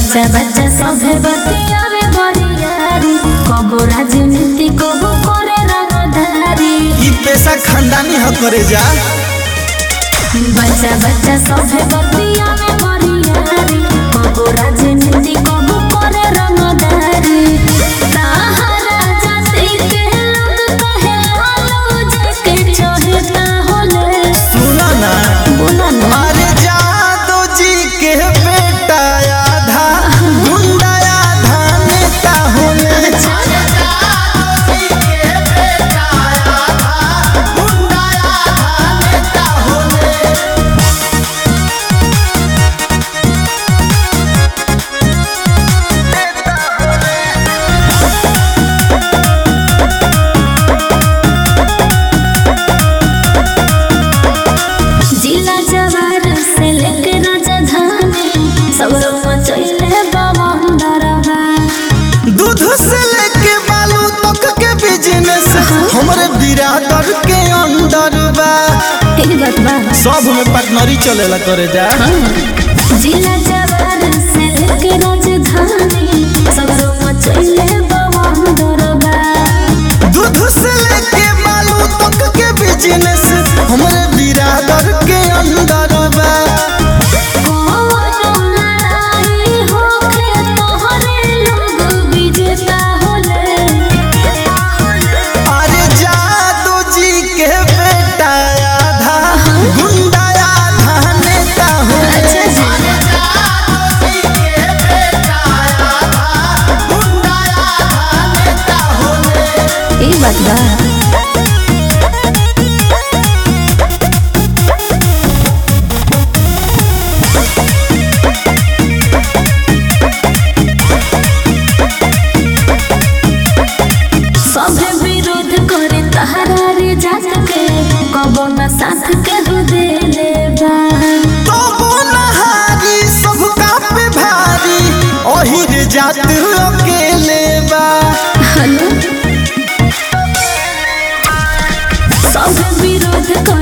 बच्चा बच्चा सभे बतियावे बरियारी, कबो राजनीति कबो करे रंगधारी। ई पैसा खानदानी ह करे जा। बच्चा बच्चा सभे बतियावे बरियारी, कबो राजनीति कबो करे रंगधारी। ताहरा जाति के लोग कहे लालू जी के चहेता होले। सुना ना बोला ना अरे जादो जी के बेटा आधा गुंडा आधा नेता होले। जिला जवार से लेके राजधानी, सब लोग मचैले बवंडरवा। दूध से लेके बालू तक के बिजनेस हमरे बिरादर के अंडर बा। एक बात बा, सब में पार्टनरी चलेला करे जा। जिला जवार से लेके राजधानी, सब लोग मचैले बवंडरवा। दूध से लेके बालू तक के बिजनेस हमरे बिरादर के अंडर बा। कोनो लड़ाई होके तोहरे लोग विजेता होले। अरे जादू जी के बेटा आधा गुंडा आधा नेता होले। अच्छा जी, ई बात बा। सभे विरोध करे तहरा रे जात के, कबो न साथ के हो देले बा। तो वो नहारी सबका पे भारी ओहिर जात अकेले बा। हेलो, सभे विरोध करे